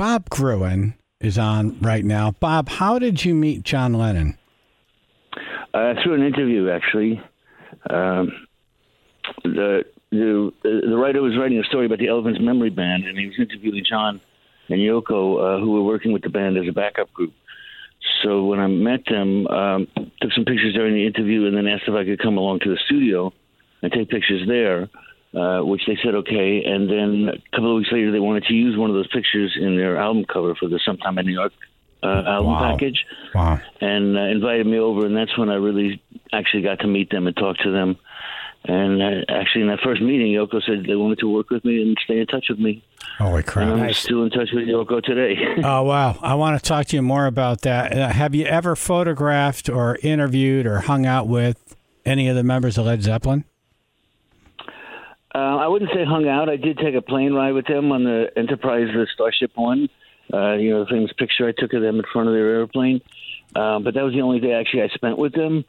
Bob Gruen is on right now. Bob, how did you meet John Lennon? Through an interview, actually. The writer was writing a story about the Elvis Memory Band, and he was interviewing John and Yoko, who were working with the band as a backup group. So when I met them, took some pictures during the interview, and then asked if I could come along to the studio and take pictures there, which they said okay. And then a couple of weeks later, they wanted to use one of those pictures in their album cover for the Sometime in New York album package. Wow. And invited me over, and that's when I really actually got to meet them and talk to them. And actually, in that first meeting, Yoko said they wanted to work with me and stay in touch with me. Holy crap. And I'm still in touch with Yoko today. Oh, wow. I want to talk to you more about that. Have you ever photographed or interviewed or hung out with any of the members of Led Zeppelin? I wouldn't say hung out. I did take a plane ride with them on the Enterprise, the Starship One. The famous picture I took of them in front of their airplane. But that was the only day actually I spent with them.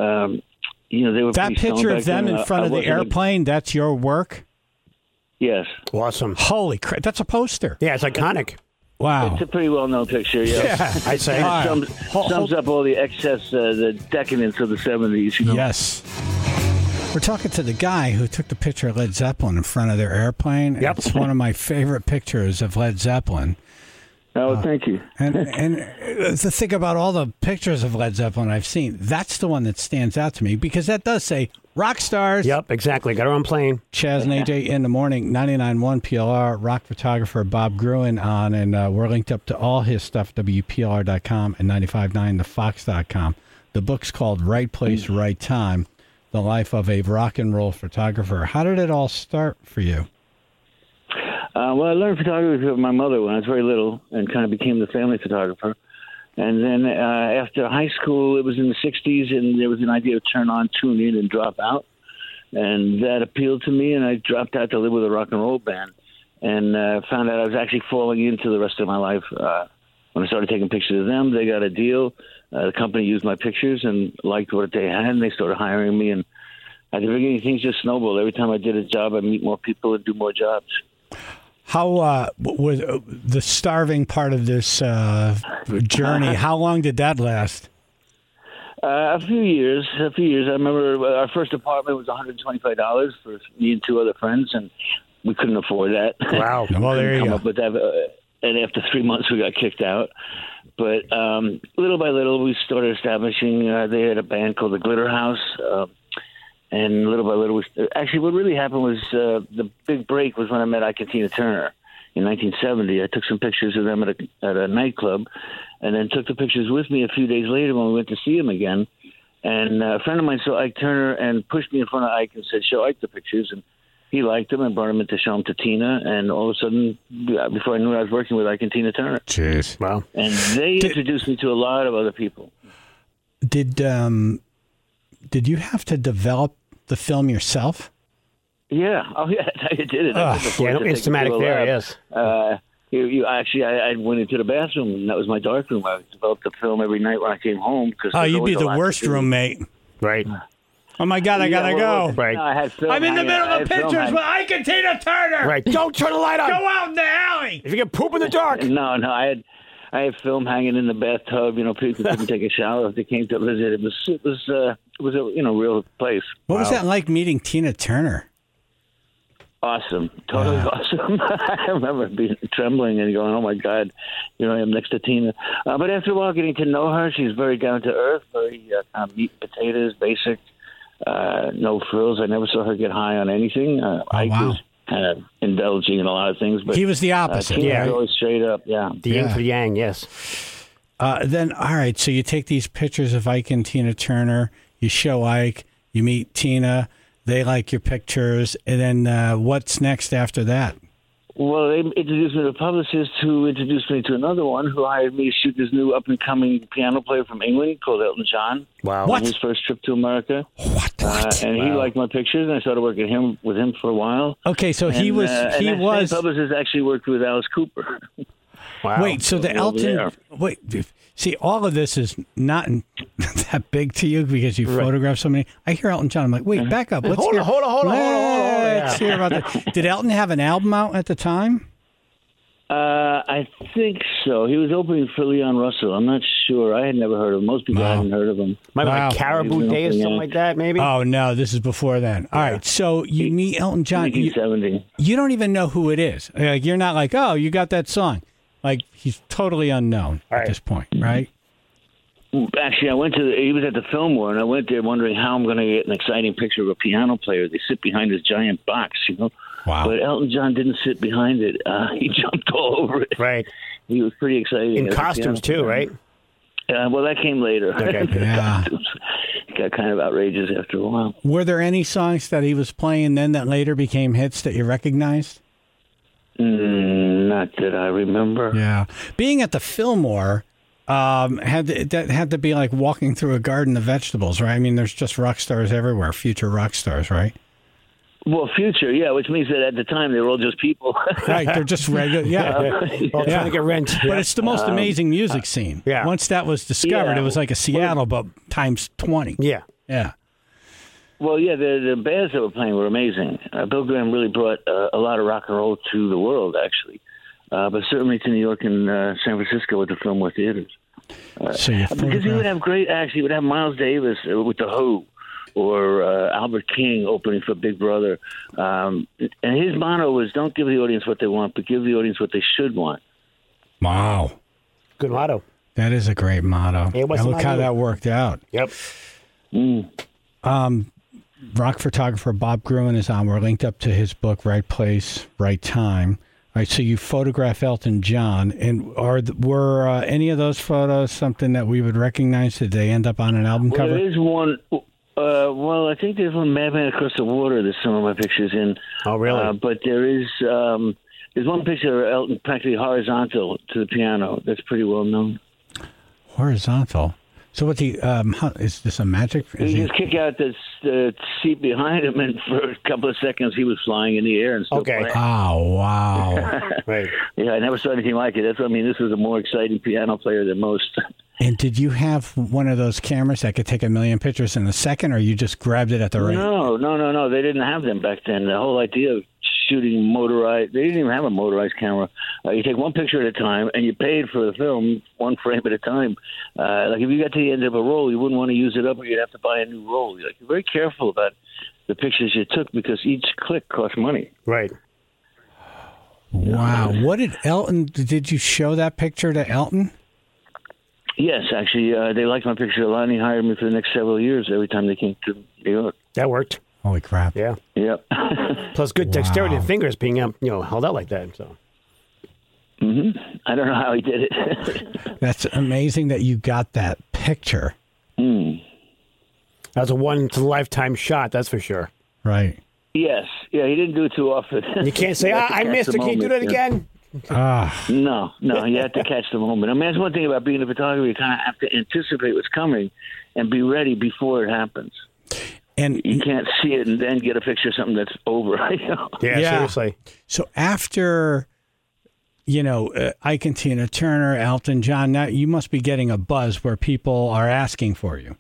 They were that picture of them in front of the airplane. That's your work. Yes. Awesome. Holy crap! That's a poster. Yeah, it's iconic. Wow. It's a pretty well-known picture. Yeah. I'd say. Sums up all the excess, the decadence of the 70s. Yes. We're talking to the guy who took the picture of Led Zeppelin in front of their airplane. Yep. It's one of my favorite pictures of Led Zeppelin. Oh, thank you. And the thing about all the pictures of Led Zeppelin I've seen, that's the one that stands out to me because that does say rock stars. Yep, exactly. Got her on plane. Chaz and AJ in the morning, 99.1 PLR, rock photographer Bob Gruen on, and we're linked up to all his stuff, WPLR.com and 95.9thefox.com. The book's called Right Place, Right Time, The Life of a Rock and Roll Photographer. How did it all start for you? Well, I learned photography from my mother when I was very little and kind of became the family photographer. And then after high school, it was in the 60s, and there was an idea to turn on, tune in, and drop out. And that appealed to me, and I dropped out to live with a rock and roll band and found out I was actually falling into the rest of my life. When I started taking pictures of them, they got a deal. The company used my pictures and liked what they had, and they started hiring me. And at the beginning, things just snowballed. Every time I did a job, I'd meet more people and do more jobs. How was the starving part of this journey? How long did that last? A few years. I remember our first apartment was $125 for me and two other friends, and we couldn't afford that. Wow. Well, there you go. Up with that, and after 3 months, we got kicked out. But little by little, we started establishing. They had a band called the Glitter House. And little by little, actually, what really happened was the big break was when I met Ike and Tina Turner in 1970. I took some pictures of them at a nightclub, and then took the pictures with me a few days later when we went to see them again. And a friend of mine saw Ike Turner and pushed me in front of Ike and said, "Show Ike the pictures." And he liked them and brought them in to show them to Tina. And all of a sudden, before I knew it, I was working with Ike and Tina Turner. Jeez. Wow. And they introduced me to a lot of other people. Did you have to develop the film yourself? Yeah. Oh, yeah. I did it. It's thematic there, yes. I went into the bathroom, and that was my dark room. I developed the film every night when I came home. You'd be the worst roommate. Right. Oh, my God, I got to go. Right. No, I had film I'm in the middle of film pictures with Ike and Tina Turner. Right. Don't turn the light on. Go out in the alley. If you get poop in the dark. No, I had film hanging in the bathtub. People couldn't take a shower if they came to visit. It was a real place. What was that like meeting Tina Turner? Awesome, totally awesome. I remember being trembling and going, "Oh my God, I am next to Tina." But after a while, getting to know her, she's very down to earth, very meat and potatoes, basic, no frills. I never saw her get high on anything. Ike was kind of indulging in a lot of things, but he was the opposite. Tina was always straight up. Yeah, the yin for the yang. Yes. Then, all right. So you take these pictures of Ike and Tina Turner. You show Ike. You meet Tina. They like your pictures. And then what's next after that? Well, they introduced me to a publicist who introduced me to another one who hired me to shoot this new up-and-coming piano player from England called Elton John. Wow. On his first trip to America. What? And he liked my pictures, and I started working with him for a while. Okay, so he was... The publicist actually worked with Alice Cooper. Wow. Wait, so the Elton... Wait, see, all of this is not that big to you because you photographed so many. I hear Elton John. I'm like, wait, back up. Let's Hold on. Let's hear about that. Did Elton have an album out at the time? I think so. He was opening for Leon Russell. I'm not sure. I had never heard of him. Most people hadn't heard of him. Might be Wow. like Caribou Day or something like that, maybe? Oh, no, this is before then. All right, so you meet Elton John. 1970. You don't even know who it is. Like, you're not like, oh, you got that song. Like, he's totally unknown at this point, right? Actually, he was at the Fillmore, and I went there wondering how I'm going to get an exciting picture of a piano player. They sit behind this giant box, Wow. But Elton John didn't sit behind it. He jumped all over it. Right. He was pretty excited. In costumes, too, right? Well, that came later. Okay. Yeah. It got kind of outrageous after a while. Were there any songs that he was playing then that later became hits that you recognized? Not that I remember. Yeah. Being at the Fillmore had to be like walking through a garden of vegetables, right? I mean, there's just rock stars everywhere, future rock stars, right? Well, future, yeah, which means that at the time they were all just people. Right, they're just regular, yeah. Well, trying to get rent. But it's the most amazing music scene. Yeah. Once that was discovered, Yeah. it was like a Seattle, but times 20. Yeah. Yeah. Well, yeah, the bands that were playing were amazing. Bill Graham really brought a lot of rock and roll to the world, actually, but certainly to New York and San Francisco with the Fillmore theaters. So you Because he would have great acts. He would have Miles Davis with The Who, or Albert King opening for Big Brother. And his motto was, don't give the audience what they want, but give the audience what they should want. Wow. Good motto. That is a great motto. It was And a look how motto. that worked out. Yep. Rock photographer Bob Gruen is on. We're linked up to his book, Right Place, Right Time. All right, so you photograph Elton John, and were any of those photos something that we would recognize? Did they end up on an album Well, cover? there is one. I think there's one Madman Across the Water that some of my pictures in. Oh, really? But there's one picture of Elton practically horizontal to the piano. That's pretty well known. Horizontal. So what's he? Is this a magic? Is You just kick out the seat behind him, and for a couple of seconds he was flying in the air and still playing. Oh, wow. Right. Yeah, I never saw anything like it. That's what I mean. This was a more exciting piano player than most. And did you have one of those cameras that could take 1 million pictures in a second, or you just grabbed it at the right? No. They didn't have them back then. The whole idea of shooting motorized, they didn't even have a motorized camera. You take one picture at a time, and you paid for the film one frame at a time. Like if you got to the end of a roll, you wouldn't want to use it up, or you'd have to buy a new roll. You're very careful about the pictures you took because each click cost money. Right. Wow. What did you show that picture to Elton? Yes, actually, they liked my picture a lot, and he hired me for the next several years every time they came to New York. That worked. Holy crap. Yeah. Yep. Plus good dexterity of fingers being held out like that. So. I don't know how he did it. That's amazing that you got that picture. That was a once-in-a-lifetime shot, that's for sure. Right. Yes. Yeah, he didn't do it too often. You can't say, I missed it. Can you do that again? No, you have to catch the moment. I mean, that's one thing about being a photographer. You kind of have to anticipate what's coming and be ready before it happens. And you can't see it and then get a picture of something that's over. Yeah, seriously. So after, Ike and Tina Turner, Elton John, now you must be getting a buzz where people are asking for you.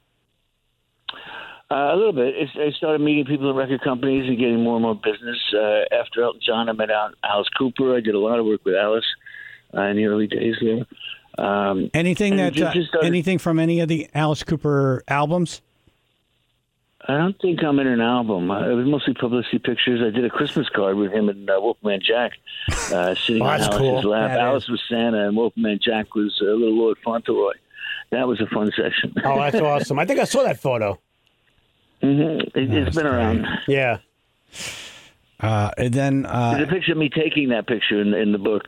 A little bit. I started meeting people in record companies and getting more and more business. After Elton John, I met Alice Cooper. I did a lot of work with Alice in the early days there. Anything from any of the Alice Cooper albums? I don't think I'm in an album. It was mostly publicity pictures. I did a Christmas card with him and Wolfman Jack sitting on Alice's lap. Alice was Santa, and Wolfman Jack was little Lord Fauntleroy. That was a fun session. Oh, that's awesome. I think I saw that photo. It's been around. Yeah. And then there's a picture of me taking that picture in the book.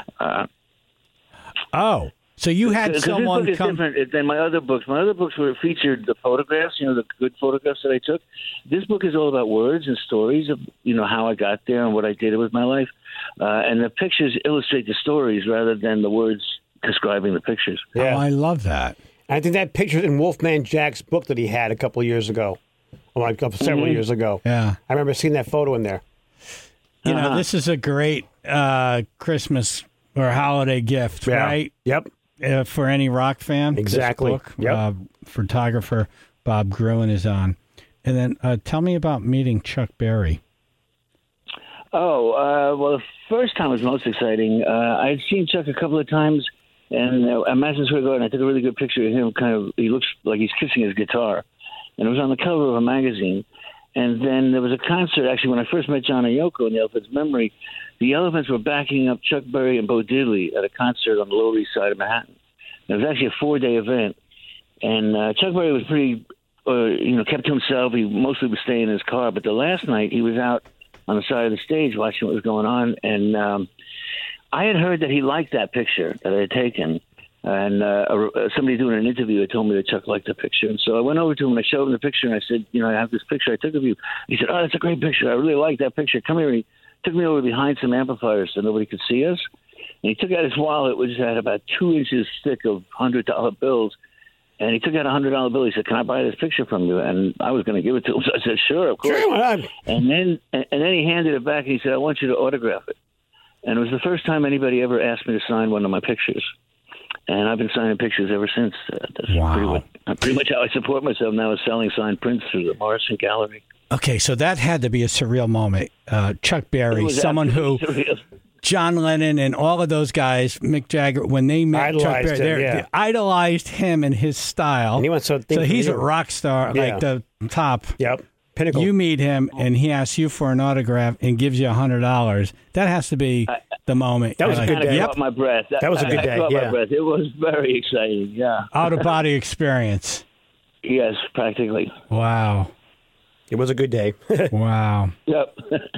So you had someone this book is different than my other books. My other books were featured the photographs, the good photographs that I took. This book is all about words and stories of how I got there and what I did with my life, and the pictures illustrate the stories rather than the words describing the pictures. Yeah. Oh, I love that. I think that picture's in Wolfman Jack's book that he had a couple of years ago. Several years ago. Yeah. I remember seeing that photo in there. This is a great Christmas or holiday gift, right? Yep. For any rock fan. Exactly. This book, Yep. Photographer Bob Gruen is on. And then tell me about meeting Chuck Berry. Well, the first time was most exciting. I had seen Chuck a couple of times, and at Madison Square Garden, I took a really good picture of him. He looks like he's kissing his guitar, and it was on the cover of a magazine. And then there was a concert, actually, when I first met John and Yoko in the Elephants' memory. The Elephants were backing up Chuck Berry and Bo Diddley at a concert on the Lower East Side of Manhattan. It was actually a 4-day event, and Chuck Berry was pretty, kept to himself. He mostly would stay in his car, but the last night he was out on the side of the stage watching what was going on, and I had heard that he liked that picture that I had taken, and somebody doing an interview had told me that Chuck liked the picture, and so I went over to him and I showed him the picture, and I said, I have this picture I took of you. He said, "Oh, that's a great picture. I really like that picture. Come here." And he took me over behind some amplifiers so nobody could see us, and he took out his wallet, which had about 2 inches thick of $100 bills, and he took out a $100 bill. He said, "Can I buy this picture from you?" And I was going to give it to him, so I said, "Sure, of course." Sure, why not? And then he handed it back, and he said, "I want you to autograph it." And it was the first time anybody ever asked me to sign one of my pictures. And I've been signing pictures ever since. That's Wow. pretty much how I support myself now, is selling signed prints through the Morrison Gallery. Okay, so that had to be a surreal moment. Chuck Berry, someone who, surreal. John Lennon and all of those guys, Mick Jagger, when they met Chuck Idolized Berry, him, they idolized him and his style. And he went so he's a rock star, like the top. Yep. Pinnacle. You meet him, and he asks you for an autograph and gives you $100. That has to be the moment. That was a good day. I caught my breath. That was a good day, I caught yeah. my breath. It was very exciting, yeah. Out-of-body experience. Yes, practically. Wow. It was a good day. Wow. Yep.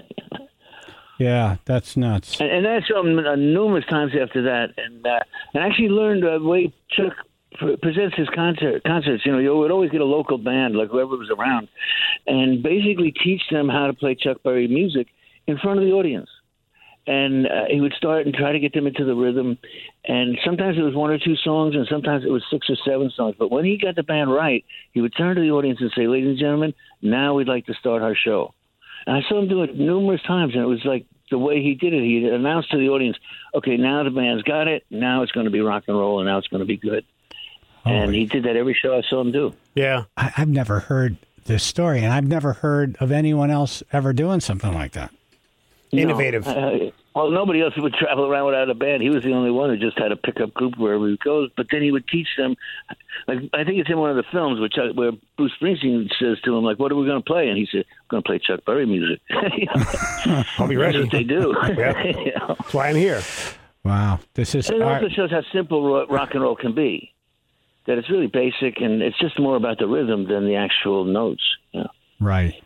Yeah, that's nuts. And I saw him numerous times after that, and actually learned the way Chuck presents his concerts. You would always get a local band, like whoever was around, and basically teach them how to play Chuck Berry music in front of the audience. And he would start and try to get them into the rhythm. And sometimes it was 1 or 2 songs, and sometimes it was 6 or 7 songs. But when he got the band right, he would turn to the audience and say, "Ladies and gentlemen, now we'd like to start our show." And I saw him do it numerous times, and it was like the way he did it. He announced to the audience, "Okay, now the band's got it. Now it's going to be rock and roll, and now it's going to be good." And he did that every show I saw him do. Yeah. I've never heard this story, and I've never heard of anyone else ever doing something like that. Innovative. Well, nobody else would travel around without a band. He was the only one who just had a pickup group wherever he goes. But then he would teach them. Like, I think it's in one of the films where Bruce Springsteen says to him, like, "What are we going to play?" And he said, "I'm going to play Chuck Berry music." I'll be ready. That's what they do. Yeah. That's why I'm here. Wow. This is And it also shows how simple rock and roll can be. That it's really basic, and it's just more about the rhythm than the actual notes. Yeah. right.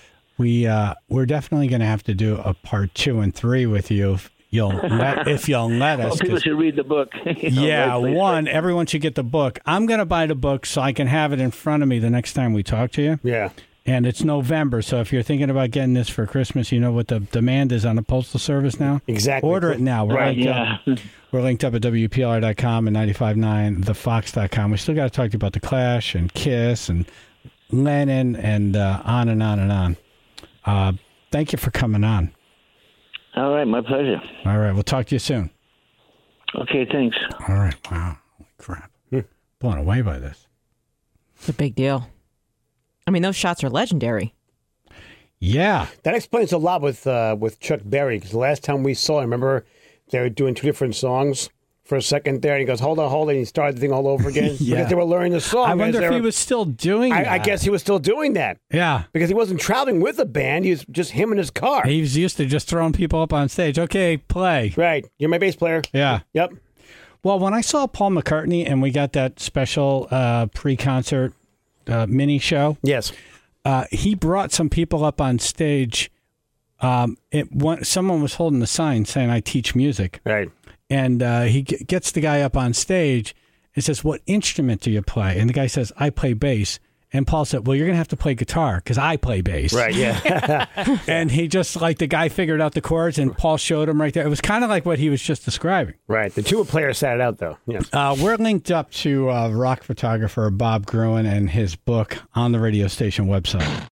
We're definitely going to have to do a part 2 and 3 with you if you'll let us. Well, people should read the book. Yeah, everyone should get the book. I'm going to buy the book so I can have it in front of me the next time we talk to you. Yeah. And it's November, so if you're thinking about getting this for Christmas, you know what the demand is on the Postal Service now? Exactly. Order it now. Right, yeah. We're linked up at WPLR.com and 95.9thefox.com. We still got to talk to you about The Clash and Kiss and Lennon and on and on and on. Thank you for coming on. All right, my pleasure. All right, we'll talk to you soon. Okay, thanks. All right, wow. Holy crap. Blown away by this. It's a big deal. I mean, those shots are legendary. Yeah. That explains a lot with Chuck Berry, because the last time we saw him, remember they were doing 2 different songs for a second there, and he goes, hold on, and he started the thing all over again. Yeah. Because they were learning the song. I wonder if he was still doing that. I guess he was still doing that. Yeah. Because he wasn't traveling with a band. He was just him in his car. He was used to just throwing people up on stage. Okay, play. Right. You're my bass player. Yeah. Yep. Well, when I saw Paul McCartney and we got that special pre-concert mini show, Yes. he brought some people up on stage. Someone was holding a sign saying, "I teach music." Right. And he gets the guy up on stage and says, "What instrument do you play?" And the guy says, "I play bass." And Paul said, "Well, you're going to have to play guitar because I play bass." Right, yeah. And he just, like, the guy figured out the chords and Paul showed him right there. It was kind of like what he was just describing. Right. The tuba player sat it out, though. Yeah. We're linked up to rock photographer Bob Gruen and his book on the radio station website.